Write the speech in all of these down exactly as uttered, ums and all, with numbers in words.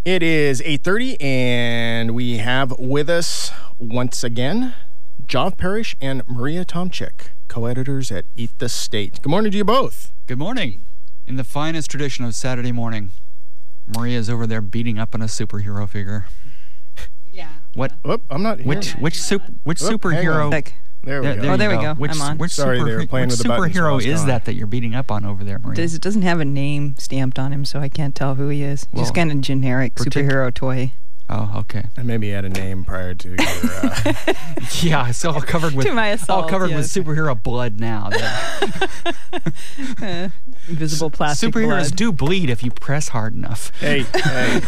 It is eight thirty, and we have with us once again Joff Parrish and Maria Tomczyk, co-editors at Eat the State. Good morning to you both. Good morning. In the finest tradition of Saturday morning, Maria's over there beating up on a superhero figure. Yeah. What? Oop, I'm not here. Which which super which Oop, superhero? hang There we There, go. there Oh, you there we go. Which, I'm on. Which Sorry, super, they were playing which with the buttons while I superhero was is gone. that that you're beating up on over there, Maria? Does, it doesn't have a name stamped on him, so I can't tell who he is. Well, Just kind of generic partic- superhero toy. Oh, okay. And maybe he had a name prior to your... Uh, Yeah, it's all covered with To my assault, all covered yes. with superhero blood now. Uh, invisible plastic Superheroes blood. do bleed if you press hard enough. hey, hey.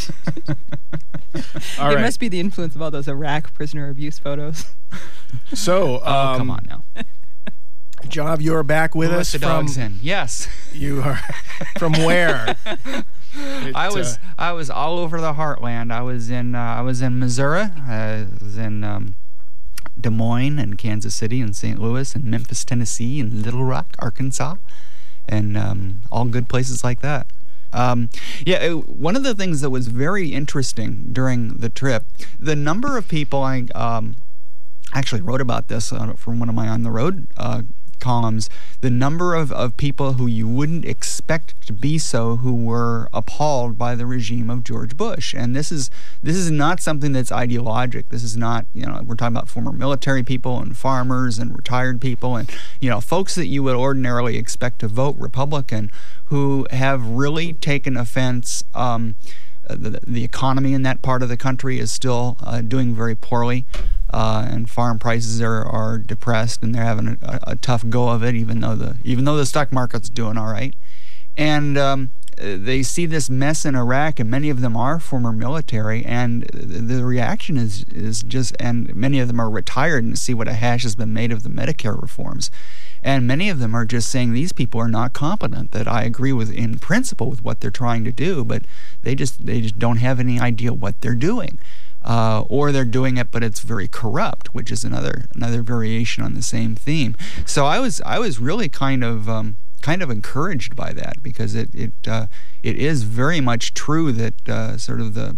All It right. must be the influence of all those Iraq prisoner abuse photos. So, um, Oh, come on now. Job, you're back with We'll let us the from... dogs in. Yes. You are... From where? It, I was uh, I was all over the heartland. I was in uh, I was in Missouri. I was in um, Des Moines and Kansas City and Saint Louis and Memphis, Tennessee and Little Rock, Arkansas, and um, all good places like that. Um, yeah, it, one of the things that was very interesting during the trip, the number of people I um, actually wrote about this uh, from one of my on the road uh, columns, the number of, of people who you wouldn't expect to be so who were appalled by the regime of George Bush. And this is this is not something that's ideologic. This is not, you know, we're talking about former military people and farmers and retired people and, you know, folks that you would ordinarily expect to vote Republican who have really taken offense. Um, the, the economy in that part of the country is still uh, doing very poorly. Uh, and farm prices are, are depressed, and they're having a, a, a tough go of it, even though the even though the stock market's doing all right. And um, they see this mess in Iraq, and many of them are former military, and the, the reaction is is just, and many of them are retired and see what a hash has been made of the Medicare reforms, and many of them are just saying these people are not competent. That I agree with in principle with what they're trying to do, but they just they just don't have any idea what they're doing. Uh, or they're doing it, but it's very corrupt, which is another another variation on the same theme. So I was I was really kind of um, kind of encouraged by that, because it it uh, it is very much true that uh, sort of the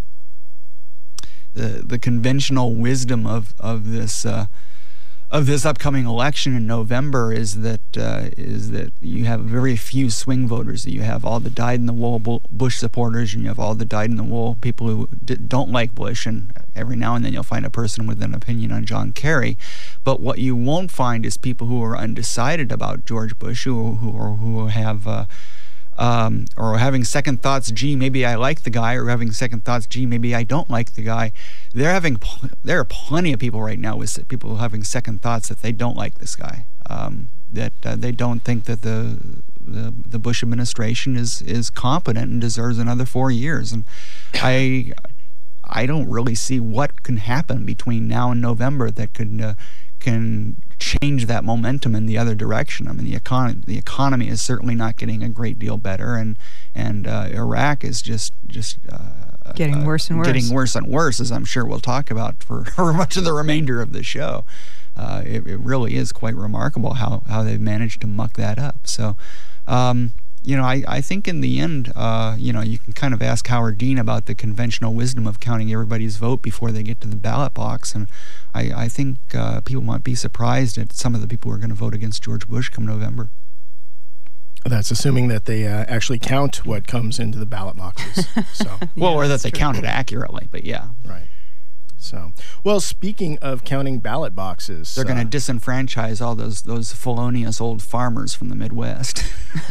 the the conventional wisdom of of this. Uh, Of this upcoming election in November is that uh, is that you have very few swing voters. That you have all the dyed-in-the-wool Bush supporters, and you have all the dyed-in-the-wool people who d- don't like Bush. And every now and then you'll find a person with an opinion on John Kerry. But what you won't find is people who are undecided about George Bush, who who or who have. Uh, Um, or having second thoughts, gee, maybe I like the guy, or having second thoughts, gee, maybe I don't like the guy. They're having, pl- there are plenty of people right now with people having second thoughts that they don't like this guy, um, that uh, they don't think that the, the the Bush administration is is competent and deserves another four years. And I I don't really see what can happen between now and November that could uh, can change that momentum in the other direction. I mean, the economy the economy is certainly not getting a great deal better, and and uh, Iraq is just just uh, Getting uh, worse and worse. Getting worse and worse, as I'm sure we'll talk about for, for much of the remainder of the show. Uh, it, it really is quite remarkable how how they've managed to muck that up. So. Um, You know, I, I think in the end, uh, you know, you can kind of ask Howard Dean about the conventional wisdom of counting everybody's vote before they get to the ballot box. And I, I think uh, people might be surprised at some of the people who are going to vote against George Bush come November. That's assuming that they uh, actually count what comes into the ballot boxes. So, Well, Yeah, or that that's they true. count it accurately, but yeah. right. So, well, speaking of counting ballot boxes, They're uh, going to disenfranchise all those those felonious old farmers from the Midwest.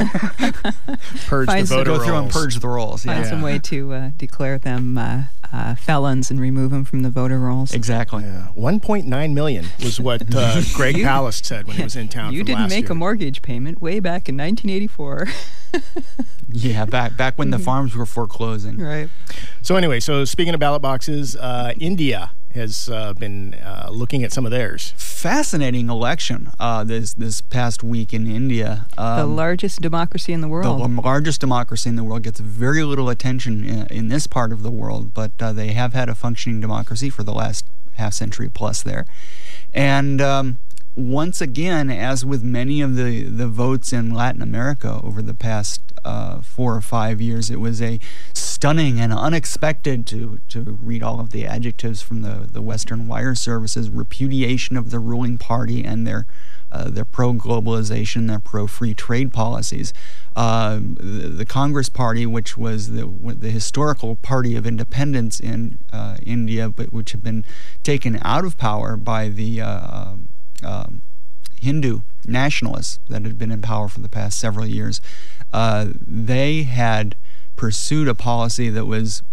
purge the Find some- voter Go through and rolls. purge the rolls. Find Yeah, some way to uh, declare them uh, uh, felons and remove them from the voter rolls. exactly. Yeah, one point nine million was what uh, Greg You- Palast said when he was in town. You from didn't last make year. a mortgage payment way back in nineteen eighty-four. Yeah, back back when the farms were foreclosing. Right. So anyway, so speaking of ballot boxes, uh, India has uh, been uh, looking at some of theirs. Fascinating election uh, this this past week in India. Um, The largest democracy in the The world. l- largest democracy in the world gets very little attention in, in this part of the world, but uh, they have had a functioning democracy for the last half century plus there. And um, once again, as with many of the, the votes in Latin America over the past uh, four or five years, it was a stunning and unexpected, to, to read all of the adjectives from the, the Western wire services, repudiation of the ruling party and their uh, their pro-globalization, their pro-free trade policies. Uh, the, the Congress Party, which was the, the historical party of independence in uh, India, but which had been taken out of power by the uh, um, Hindu nationalists that had been in power for the past several years, uh, they had pursued a policy that was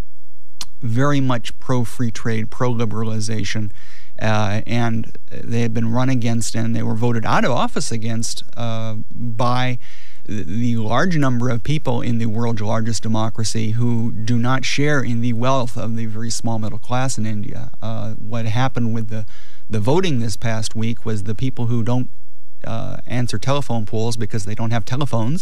very much pro-free trade, pro-liberalization, uh, and they had been run against and they were voted out of office against uh, by the large number of people in the world's largest democracy who do not share in the wealth of the very small middle class in India. Uh, what happened with the, the voting this past week was the people who don't uh, answer telephone polls because they don't have telephones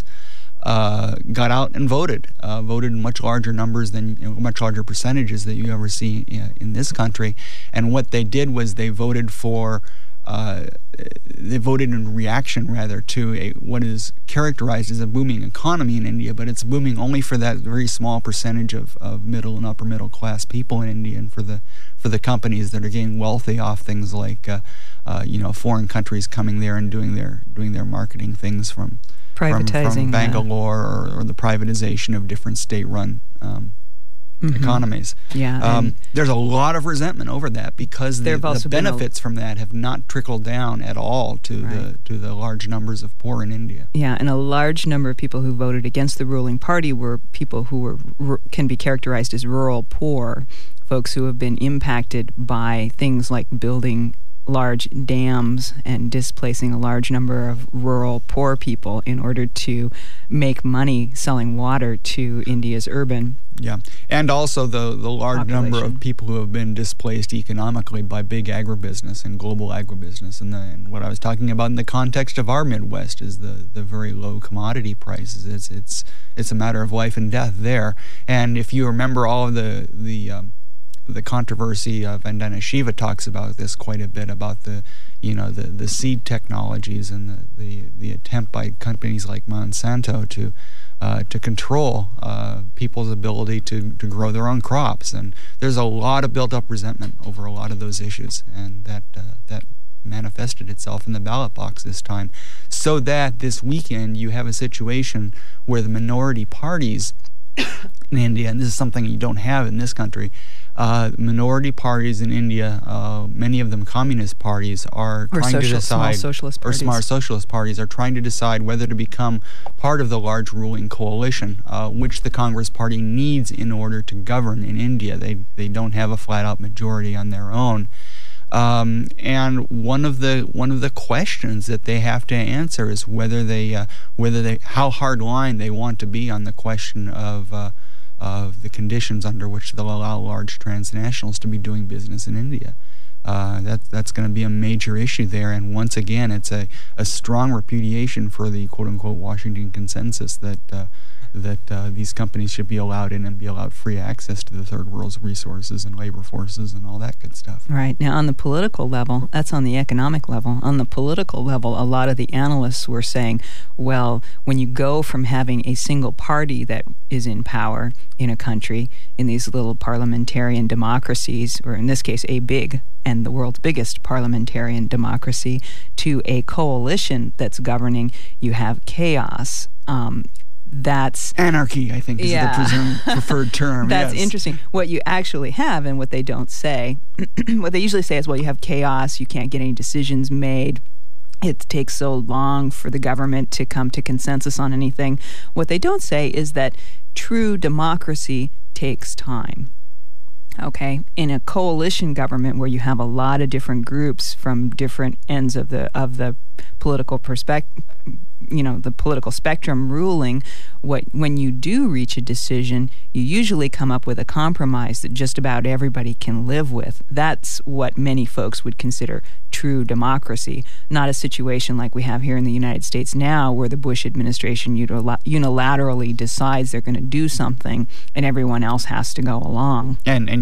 uh, got out and voted, uh, voted in much larger numbers than, you know, much larger percentages that you ever see in, in this country. And what they did was they voted for Uh, they voted in reaction, rather, to a what is characterized as a booming economy in India, but it's booming only for that very small percentage of, of middle and upper middle class people in India, and for the for the companies that are getting wealthy off things like uh, uh, you know foreign countries coming there and doing their doing their marketing things from privatizing from, from Bangalore or, or the privatization of different state-run Um, Mm-hmm. economies. Yeah, um, there's a lot of resentment over that because the, the benefits a, from that have not trickled down at all to right. the to the large numbers of poor in India. Yeah, and a large number of people who voted against the ruling party were people who were r- can be characterized as rural poor, folks who have been impacted by things like building large dams and displacing a large number of rural poor people in order to make money selling water to India's urban Yeah, and also the, the large population. number of people who have been displaced economically by big agribusiness and global agribusiness. And, the, and what I was talking about in the context of our Midwest is the, the very low commodity prices. It's it's it's a matter of life and death there. And if you remember all of the the um, the controversy, uh, Vandana Shiva talks about this quite a bit, about the you know the, the seed technologies and the, the, the attempt by companies like Monsanto to Uh, to control uh, people's ability to, to grow their own crops. And there's a lot of built-up resentment over a lot of those issues, and that uh, that manifested itself in the ballot box this time. So that this weekend you have a situation where the minority parties in India, and this is something you don't have in this country, uh, minority parties in India, uh, many of them communist parties, are or trying social, to decide, small socialist or parties. smart socialist parties are trying to decide whether to become part of the large ruling coalition, uh, which the Congress Party needs in order to govern in India. They they don't have a flat-out majority on their own. Um, and one of the one of the questions that they have to answer is whether they uh, whether they how hard line they want to be on the question of uh, of the conditions under which they'll allow large transnationals to be doing business in India. Uh, that that's going to be a major issue there. And once again, it's a, a strong repudiation for the quote unquote Washington consensus that uh, that uh, these companies should be allowed in and be allowed free access to the third world's resources and labor forces and all that good stuff. Right. Now, on the political level, that's on the economic level. On the political level, a lot of the analysts were saying, well, when you go from having a single party that is in power in a country, in these little parliamentarian democracies, or in this case, a big and the world's biggest parliamentarian democracy, to a coalition that's governing, you have chaos. Um, That's anarchy, I think, is yeah. the presumed preferred term. That's yes. interesting. What you actually have, and what they don't say, what they usually say is, well, you have chaos, you can't get any decisions made. It takes so long for the government to come to consensus on anything. What they don't say is that true democracy takes time. Okay, in a coalition government where you have a lot of different groups from different ends of the of the political perspective, you know, the political spectrum ruling, what when you do reach a decision, you usually come up with a compromise that just about everybody can live with. That's what many folks would consider true democracy, not a situation like we have here in the United States now, where the Bush administration unilaterally decides they're going to do something and everyone else has to go along. And and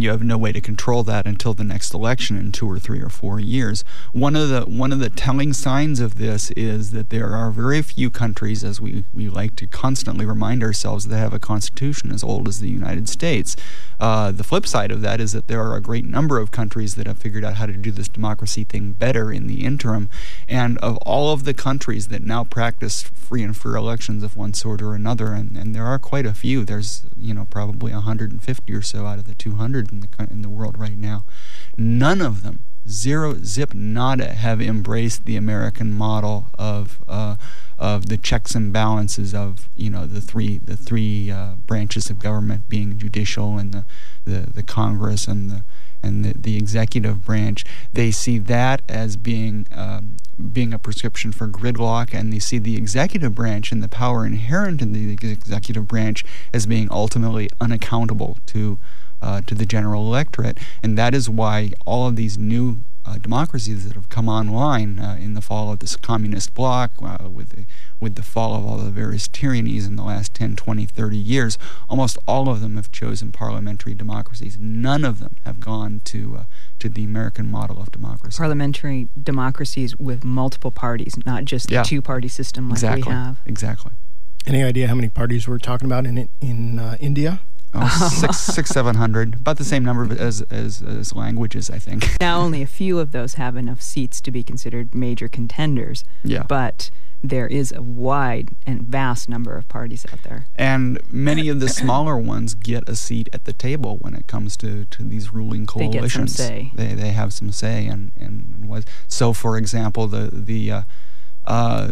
and you have no way to control that until the next election in two or three or four years. One of the one of the telling signs of this is that there are very few countries, as we, we like to constantly remind ourselves, that have a constitution as old as the United States. Uh, the flip side of that is that there are a great number of countries that have figured out how to do this democracy thing better in the interim. And of all of the countries that now practice free and fair elections of one sort or another, and, and there are quite a few, there's you know probably one hundred fifty or so out of the two hundred in the in the world right now, none of them, zero, zip, nada, have embraced the American model of uh, of the checks and balances of you know the three the three uh, branches of government, being judicial and the the, the Congress and the and the, the executive branch. They see that as being um, being a prescription for gridlock, and they see the executive branch and the power inherent in the executive branch as being ultimately unaccountable to uh, to the general electorate. And that is why all of these new uh, democracies that have come online uh, in the fall of this communist bloc, uh, with the with the fall of all the various tyrannies in the last ten, twenty, thirty years, almost all of them have chosen parliamentary democracies. None of them have gone to uh, to the American model of democracy. Parliamentary democracies with multiple parties, not just the Yeah. two-party system like Exactly. we have. Exactly. Any idea how many parties we're talking about in in uh, India? Oh, six, six, seven hundred, about the same number as, as as languages, I think. Now, only a few of those have enough seats to be considered major contenders, Yeah. but there is a wide and vast number of parties out there. And many of the smaller ones get a seat at the table when it comes to, to these ruling They get some coalitions. say. They they have some say, and and was so. For example, the the uh, uh,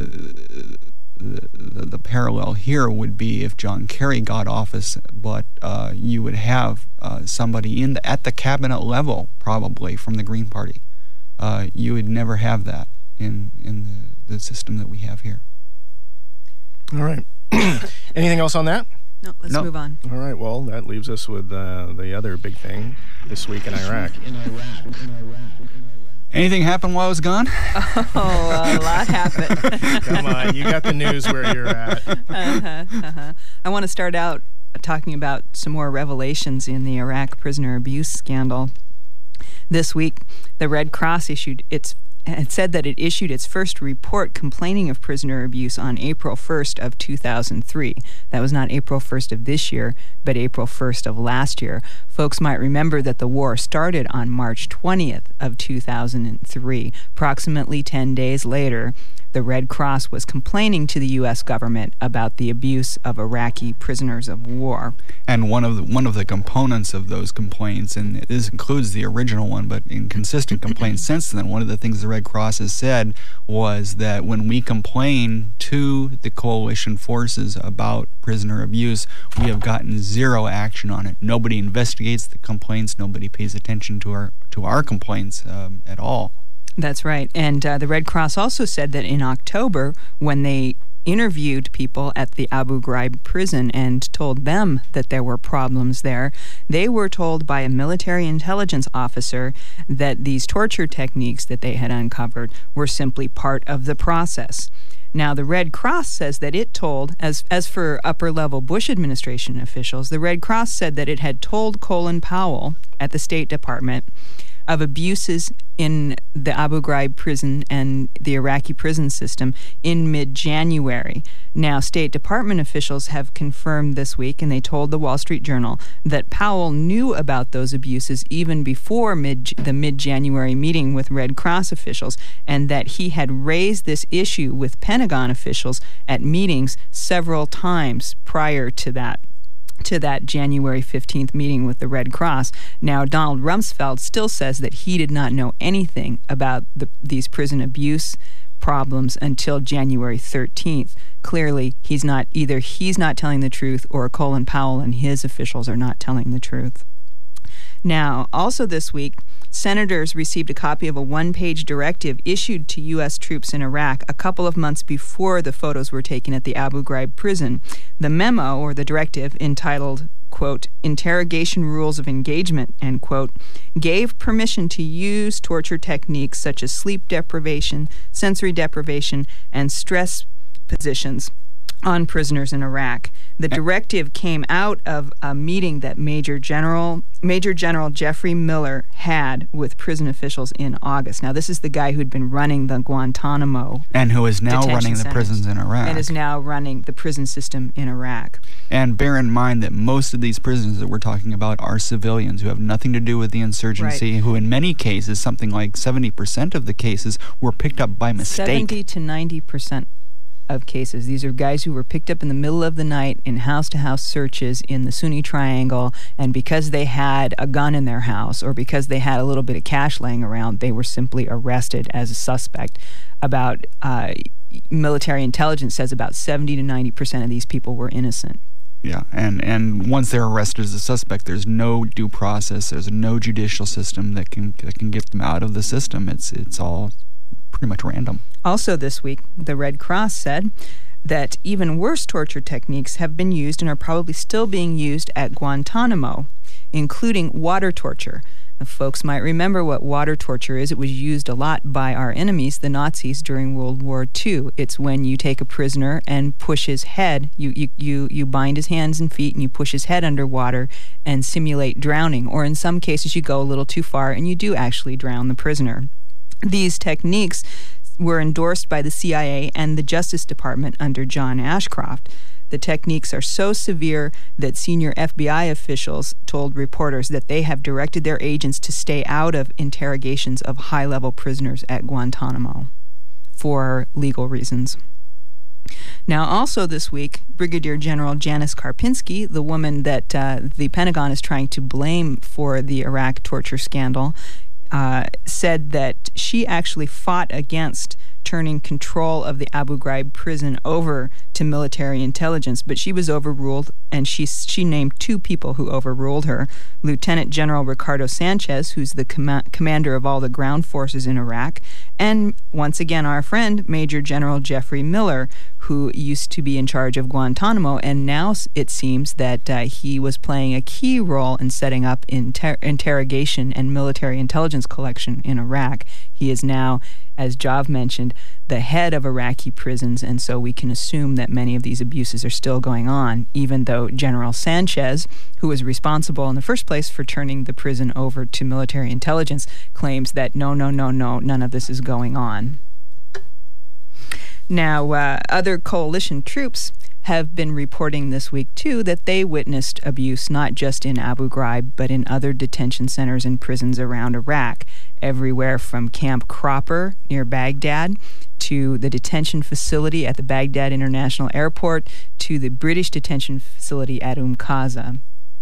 the, the the parallel here would be if John Kerry got office, but uh, you would have uh, somebody in the, at the cabinet level probably from the Green Party. Uh, you would never have that in in the, the system that we have here. All right. Anything else on that? No, let's No. move on. All right. Well, that leaves us with uh, the other big thing this week in Iraq. Anything happened while I was gone? Oh, a lot happened. Come on, you got the news where you're at. uh-huh, uh-huh. I want to start out talking about some more revelations in the Iraq prisoner abuse scandal. This week, the Red Cross issued its it said that it issued its first report complaining of prisoner abuse on April first of two thousand three. That was not April first of this year, but April first of last year. Folks might remember that the war started on March twentieth of two thousand three. Approximately ten days later, the Red Cross was complaining to the U S government about the abuse of Iraqi prisoners of war. And one of the, one of the components of those complaints, and this includes the original one, but in consistent complaints since then, one of the things the Red Cross has said was that when we complain to the coalition forces about prisoner abuse, we have gotten zero action on it. Nobody investigates the complaints. Nobody pays attention to our to our complaints um, at all. That's right. And uh, the Red Cross also said that in October, when they interviewed people at the Abu Ghraib prison and told them that there were problems there, they were told by a military intelligence officer that these torture techniques that they had uncovered were simply part of the process. Now, the Red Cross says that it told, as as for upper-level Bush administration officials, the Red Cross said that it had told Colin Powell at the State Department of abuses in the Abu Ghraib prison and the Iraqi prison system in mid-January. Now, State Department officials have confirmed this week, and they told the Wall Street Journal, that Powell knew about those abuses even before mid, the mid-January meeting with Red Cross officials, and that he had raised this issue with Pentagon officials at meetings several times prior to that. to that January fifteenth meeting with the Red Cross. Now, Donald Rumsfeld still says that he did not know anything about the, these prison abuse problems until January thirteenth. Clearly, he's not either he's not telling the truth, or Colin Powell and his officials are not telling the truth. Now, also this week, senators received a copy of a one-page directive issued to U S troops in Iraq a couple of months before the photos were taken at the Abu Ghraib prison. The memo, or the directive, entitled, quote, Interrogation Rules of Engagement, end quote, gave permission to use torture techniques such as sleep deprivation, sensory deprivation, and stress positions on prisoners in Iraq. The directive came out of a meeting that Major General Major General Jeffrey Miller had with prison officials in August. Now, this is the guy who'd been running the Guantanamo and who is now detention running the centers, prisons in Iraq. and is now running the prison system in Iraq. And bear in mind that most of these prisons that we're talking about are civilians who have nothing to do with the insurgency, Right. who in many cases, something like seventy percent of the cases, were picked up by mistake. seventy to ninety percent of cases. These are guys who were picked up in the middle of the night in house-to-house searches in the Sunni Triangle, and because they had a gun in their house or because they had a little bit of cash laying around, they were simply arrested as a suspect. About uh, military intelligence says about seventy to ninety percent of these people were innocent. Yeah, and, and once they're arrested as a suspect, there's no due process, there's no judicial system that can that can get them out of the system. It's it's all pretty much random. Also this week, the Red Cross said that even worse torture techniques have been used and are probably still being used at Guantanamo, including water torture. Now, folks might remember what water torture is. It was used a lot by our enemies, the Nazis, during World War Two. It's when you take a prisoner and push his head, you, you, you, you bind his hands and feet and you push his head underwater and simulate drowning. Or in some cases, you go a little too far and you do actually drown the prisoner. These techniques were endorsed by the C I A and the Justice Department under John Ashcroft. The techniques are so severe that senior F B I officials told reporters that they have directed their agents to stay out of interrogations of high-level prisoners at Guantanamo for legal reasons. Now, also this week, Brigadier General Janice Karpinski, the woman that uh, the Pentagon is trying to blame for the Iraq torture scandal, Uh, said that she actually fought against turning control of the Abu Ghraib prison over to military intelligence, but she was overruled, and she she named two people who overruled her. Lieutenant General Ricardo Sanchez, who's the com- commander of all the ground forces in Iraq, and once again our friend, Major General Jeffrey Miller, who used to be in charge of Guantanamo, and now it seems that uh, he was playing a key role in setting up inter- interrogation and military intelligence collection in Iraq. He is now, as Jav mentioned, the head of Iraqi prisons, and so we can assume that many of these abuses are still going on, even though General Sanchez, who was responsible in the first place for turning the prison over to military intelligence, claims that no, no, no, no, none of this is going on. Now, uh, other coalition troops have been reporting this week, too, that they witnessed abuse not just in Abu Ghraib, but in other detention centers and prisons around Iraq, everywhere from Camp Cropper near Baghdad to the detention facility at the Baghdad International Airport to the British detention facility at Umm Qaza.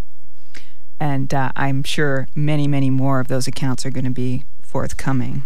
And uh, I'm sure many, many more of those accounts are going to be forthcoming.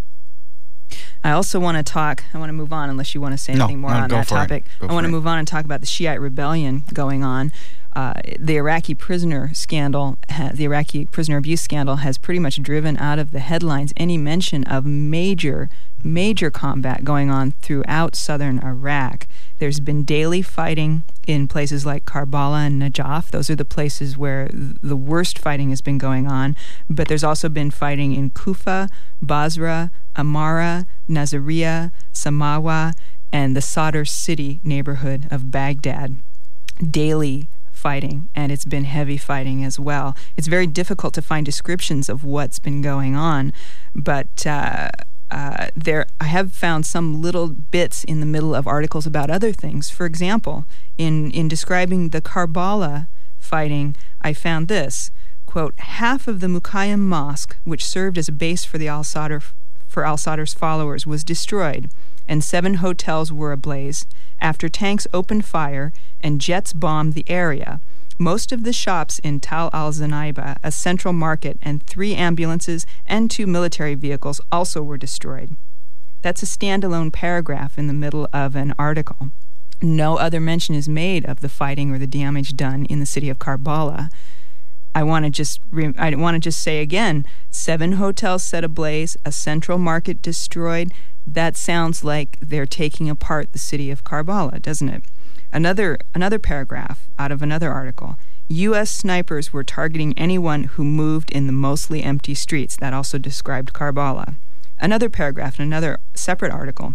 I also want to talk, I want to move on unless you want to say anything no, more no, on that topic. I want to it. move on and talk about the Shiite rebellion going on. Uh, the Iraqi prisoner scandal, ha- the Iraqi prisoner abuse scandal has pretty much driven out of the headlines any mention of major, major combat going on throughout southern Iraq. There's been daily fighting in places like Karbala and Najaf. Those are the places where th- the worst fighting has been going on. But there's also been fighting in Kufa, Basra, Amara, Nazariya, Samawa, and the Sadr City neighborhood of Baghdad. Daily fighting, and it's been heavy fighting as well. It's very difficult to find descriptions of what's been going on, but uh, uh, there I have found some little bits in the middle of articles about other things. For example, in, in describing the Karbala fighting, I found this, quote, half of the Muqayyim Mosque, which served as a base for the al-Sadr for al-Sadr's followers, was destroyed, and seven hotels were ablaze after tanks opened fire and jets bombed the area. Most of the shops in Tal al-Zanaiba, a central market, and three ambulances and two military vehicles also were destroyed. That's a standalone paragraph in the middle of an article. No other mention is made of the fighting or the damage done in the city of Karbala. I want to just re- I want to just say again, seven hotels set ablaze, a central market destroyed. That sounds like they're taking apart the city of Karbala, doesn't it? Another another paragraph out of another article. U S snipers were targeting anyone who moved in the mostly empty streets. That also described Karbala. Another paragraph in another separate article.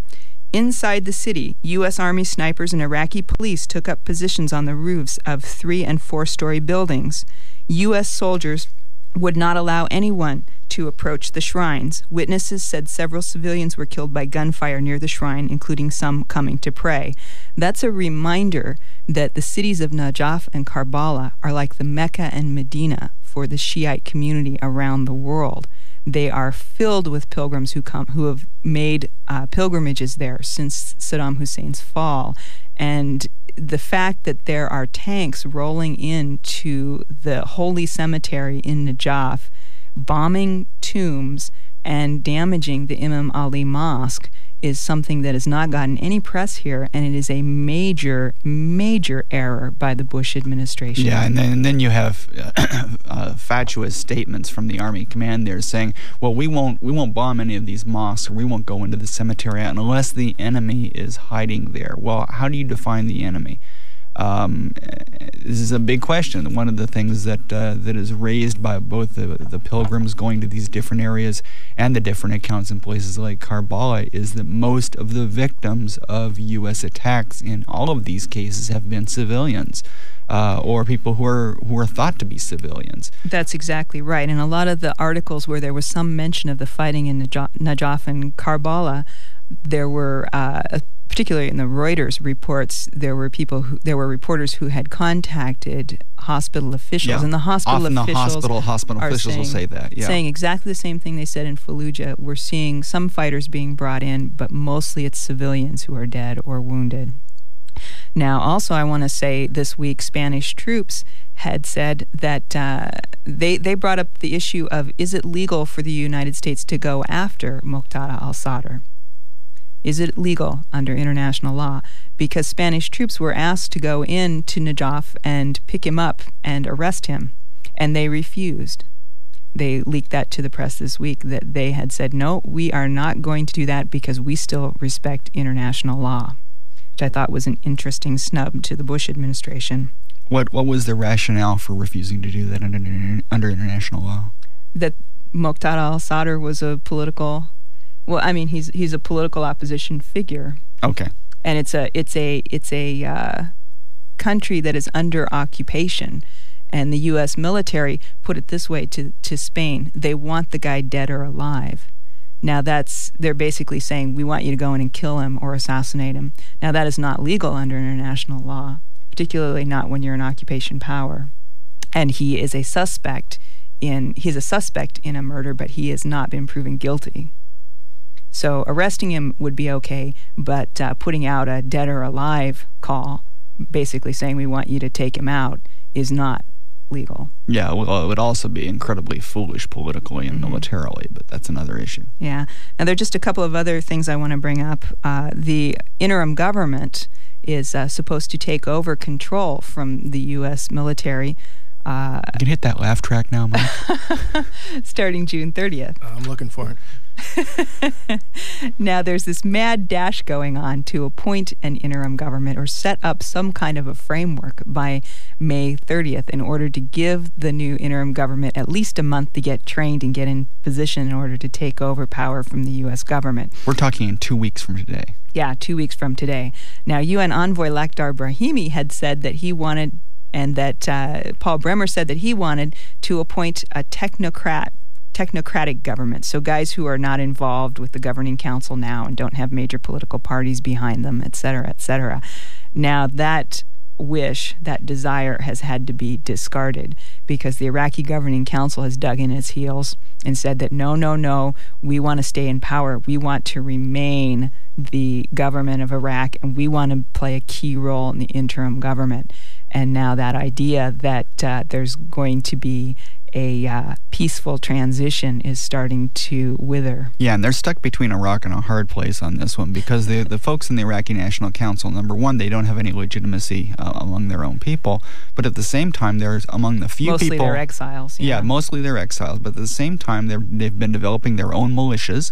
Inside the city, U S Army snipers and Iraqi police took up positions on the roofs of three- and four-story buildings. U S soldiers would not allow anyone to approach the shrines. Witnesses said several civilians were killed by gunfire near the shrine, including some coming to pray. That's a reminder that the cities of Najaf and Karbala are like the Mecca and Medina for the Shiite community around the world. They are filled with pilgrims who come, who have made uh, pilgrimages there since Saddam Hussein's fall. And the fact that there are tanks rolling into the holy cemetery in Najaf, bombing tombs and damaging the Imam Ali Mosque is something that has not gotten any press here, and it is a major, major error by the Bush administration. Yeah, and then, and then you have uh, uh, fatuous statements from the Army command there saying, well, we won't we won't bomb any of these mosques, or we won't go into the cemetery unless the enemy is hiding there. Well, how do you define the enemy? Um, this is a big question. One of the things that uh, that is raised by both the, the pilgrims going to these different areas and the different accounts in places like Karbala is that most of the victims of U S attacks in all of these cases have been civilians. Uh, or people who are who are thought to be civilians. That's exactly right. And a lot of the articles where there was some mention of the fighting in Najaf, Najaf and Karbala, there were, uh, particularly in the Reuters reports, there were people who, there were reporters who had contacted hospital officials, Yeah. and the hospital Often officials the hospital hospital are officials will saying- say that. Yeah. saying exactly the same thing they said in Fallujah. We're seeing some fighters being brought in, but mostly it's civilians who are dead or wounded. Now, also, I want to say this week, Spanish troops had said that uh, they they brought up the issue of, is it legal for the United States to go after Muqtada al-Sadr? Is it legal under international law? Because Spanish troops were asked to go in to Najaf and pick him up and arrest him, and they refused. They leaked that to the press this week, that they had said, no, we are not going to do that because we still respect international law, which I thought was an interesting snub to the Bush administration. What what was the rationale for refusing to do that under under international law? That Muqtada al-Sadr was a political, well, I mean, he's he's a political opposition figure, Okay. and it's a it's a it's a uh, country that is under occupation, and the U S military put it this way to to Spain: they want the guy dead or alive. Now that's, they're basically saying, we want you to go in and kill him or assassinate him. Now that is not legal under international law, particularly not when you're an occupation power. And he is a suspect in, he's a suspect in a murder, but he has not been proven guilty. So arresting him would be okay, but uh, putting out a dead or alive call, basically saying we want you to take him out, is not legal. Yeah, well, it would also be incredibly foolish politically and Mm-hmm. militarily, but that's another issue. Yeah. Now, there are just a couple of other things I want to bring up. Uh, the interim government is uh, supposed to take over control from the U S military uh, You can hit that laugh track now, Mike. starting June thirtieth. I'm looking for it. Now, there's this mad dash going on to appoint an interim government or set up some kind of a framework by May thirtieth in order to give the new interim government at least a month to get trained and get in position in order to take over power from the U S government. We're talking in two weeks from today. Yeah, two weeks from today. Now, U N envoy Lakhdar Brahimi had said that he wanted, and that uh, Paul Bremer said that he wanted to appoint a technocrat technocratic government, so guys who are not involved with the governing council now and don't have major political parties behind them, et cetera, et cetera. Now, that wish, that desire has had to be discarded because the Iraqi governing council has dug in its heels and said that no, no, no, we want to stay in power. We want to remain the government of Iraq, and we want to play a key role in the interim government. And now that idea that uh, there's going to be a uh, peaceful transition is starting to wither. Yeah, and they're stuck between a rock and a hard place on this one because the the folks in the Iraqi National Council, number one, they don't have any legitimacy uh, among their own people, but at the same time, they're among the few Mostly people... they're exiles. Yeah, Yeah, mostly they're exiles, but at the same time, they're, they've been developing their own militias.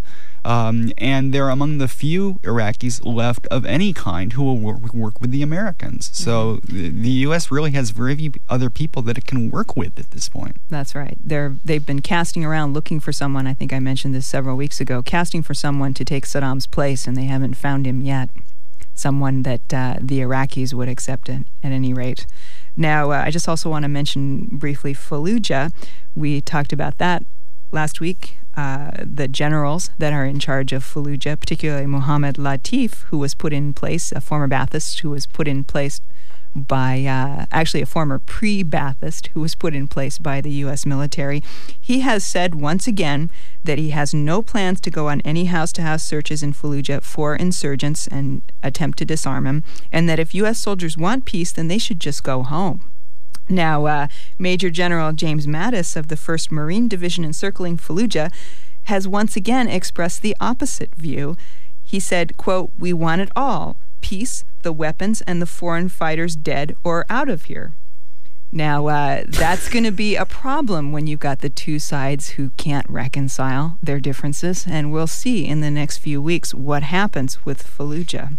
Um, and they're among the few Iraqis left of any kind who will work, work with the Americans. So Mm-hmm. the, the U S really has very few other people that it can work with at this point. That's right. They're they've been casting around looking for someone. I think I mentioned this several weeks ago. Casting for someone to take Saddam's place, and they haven't found him yet. Someone that uh, the Iraqis would accept at, at any rate. Now, uh, I just also want to mention briefly Fallujah. We talked about that last week. Uh, the generals that are in charge of Fallujah, particularly Mohammed Latif, who was put in place, a former Ba'athist who was put in place by, uh, actually a former pre-Ba'athist who was put in place by the U S military. He has said once again that he has no plans to go on any house-to-house searches in Fallujah for insurgents and attempt to disarm them, and that if U S soldiers want peace, then they should just go home. Now, uh, Major General James Mattis of the first Marine Division encircling Fallujah has once again expressed the opposite view. He said, quote, "We want it all, peace, the weapons, and the foreign fighters dead or out of here." Now, uh, that's going to be a problem when you've got the two sides who can't reconcile their differences, and we'll see in the next few weeks what happens with Fallujah.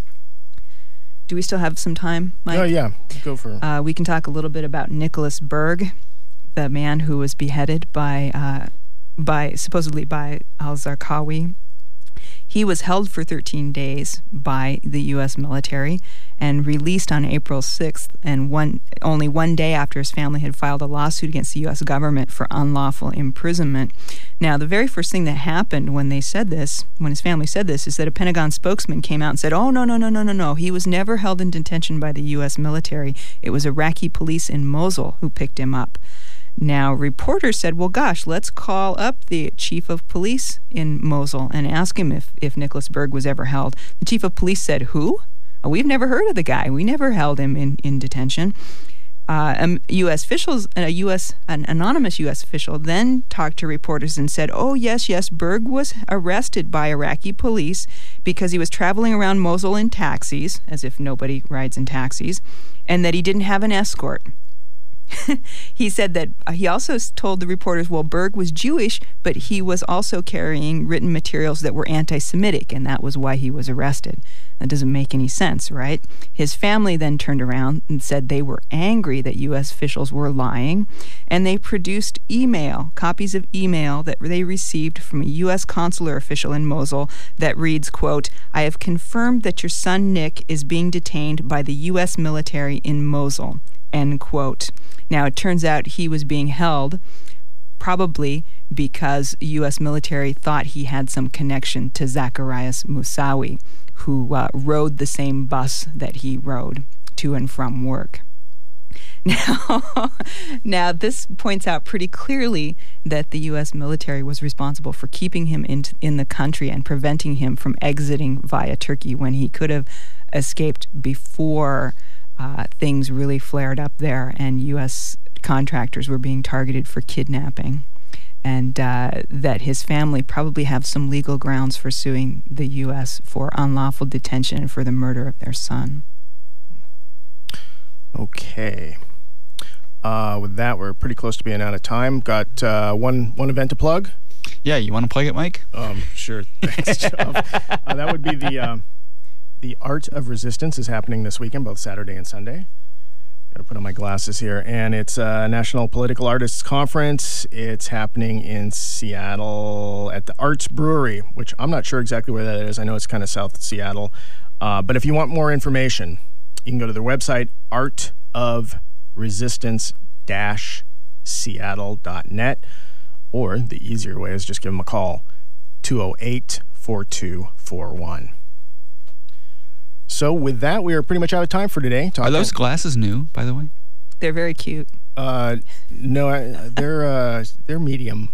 Do we still have some time, Mike? Oh, yeah. Go for it. Uh, we can talk a little bit about Nicholas Berg, the man who was beheaded by, uh, by supposedly by al-Zarqawi. He was held for thirteen days by the U S military and released on April sixth, and one only one day after his family had filed a lawsuit against the U S government for unlawful imprisonment. Now, the very first thing that happened when they said this, when his family said this, is that a Pentagon spokesman came out and said, oh, no, no, no, no, no, no. He was never held in detention by the U S military. It was Iraqi police in Mosul who picked him up. Now, reporters said, well, gosh, let's call up the chief of police in Mosul and ask him if, if Nicholas Berg was ever held. The chief of police said, who? Oh, we've never heard of the guy. We never held him in, in detention. Uh, um, U S officials, a U S, an anonymous U S official then talked to reporters and said, oh, yes, yes, Berg was arrested by Iraqi police because he was traveling around Mosul in taxis, as if nobody rides in taxis, and that he didn't have an escort. He said that uh, he also told the reporters, well, Berg was Jewish, but he was also carrying written materials that were anti-Semitic, and that was why he was arrested. That doesn't make any sense, right? His family then turned around and said they were angry that U S officials were lying, and they produced email, copies of email that they received from a U S consular official in Mosul that reads, quote, I have confirmed that your son Nick is being detained by the U S military in Mosul, end quote. Now, it turns out he was being held probably because U S military thought he had some connection to Zacharias Moussaoui, who uh, rode the same bus that he rode to and from work. Now, now, this points out pretty clearly that the U S military was responsible for keeping him in, in the country and preventing him from exiting via Turkey when he could have escaped before uh, things really flared up there and U S contractors were being targeted for kidnapping. And uh, that his family probably have some legal grounds for suing the U S for unlawful detention and for the murder of their son. Okay. Uh, with that, we're pretty close to being out of time. Got uh, one one event to plug. Yeah, you want to plug it, Mike? Um, sure. Thanks, Jeff. Uh, that would be the uh, the Art of Resistance is happening this weekend, both Saturday and Sunday. Got to put on my glasses here, and it's a National Political Artists Conference. It's happening in Seattle at the Arts Brewery, which I'm not sure exactly where that is. I know it's kind of south of Seattle, uh, but if you want more information, you can go to their website, art of resistance dash seattle dot net, or the easier way is just give them a call, two oh eight, four two four one. So with that, we are pretty much out of time for today. Talk Are those glasses new, by the way? They're very cute. Uh, no, I, they're uh, they're medium.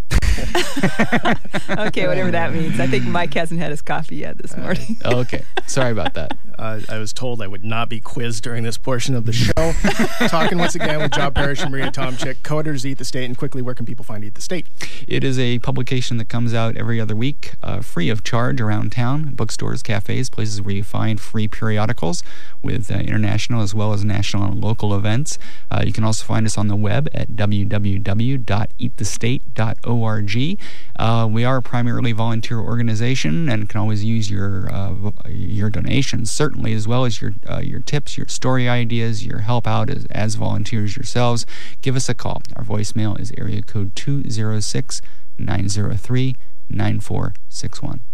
Okay, whatever that means. I think Mike hasn't had his coffee yet this morning. Uh, okay, sorry about that. Uh, I was told I would not be quizzed during this portion of the show. Talking once again with Job Parrish and Maria Tomczyk, co-editors of Eat the State. And quickly, where can people find Eat the State? It is a publication that comes out every other week, uh, free of charge around town, bookstores, cafes, places where you find free periodicals with uh, international as well as national and local events. Uh, you can also find us on the web at w w w dot eat the state dot org. org. Uh, we are a primarily volunteer organization and can always use your uh, your donations, certainly, as well as your uh, your tips, your story ideas, your help out as, as volunteers yourselves. Give us a call. Our voicemail is area code two zero six, nine zero three, nine four six one.